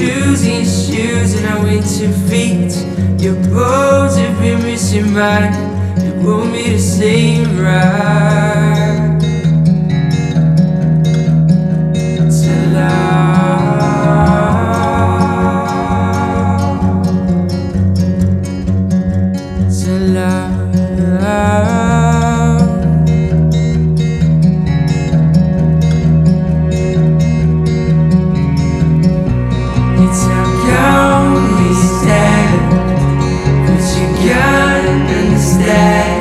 shoes and our winter feet. Your bones have been missing mine. You want me to say it right. Till it's how come we stand, but you can't understand.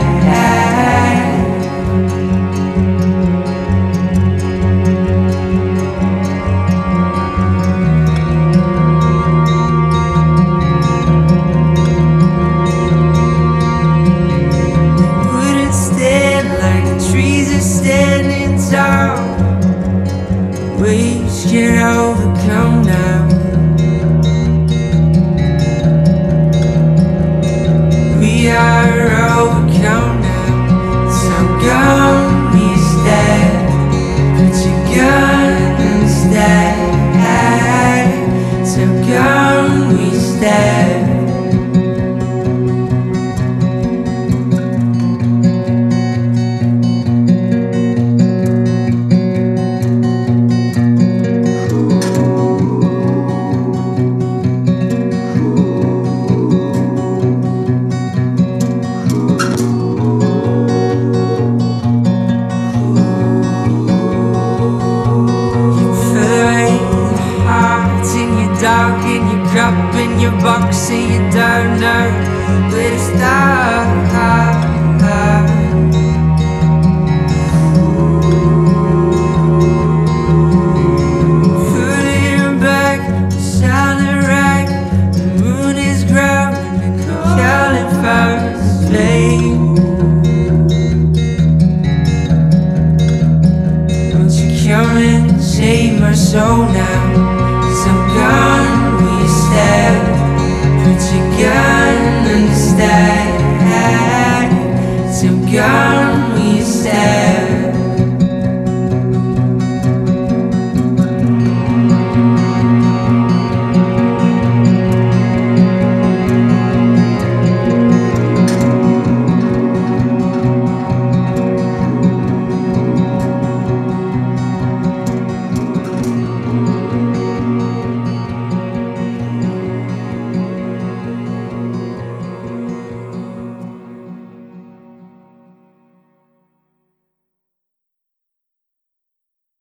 Wouldn't stand like the trees are standing tall. Waves can't overcome now. We are overcome now. So come we stand, but you can't understand. So come we stand. Dog in your cup, in your box, and you don't know where to start.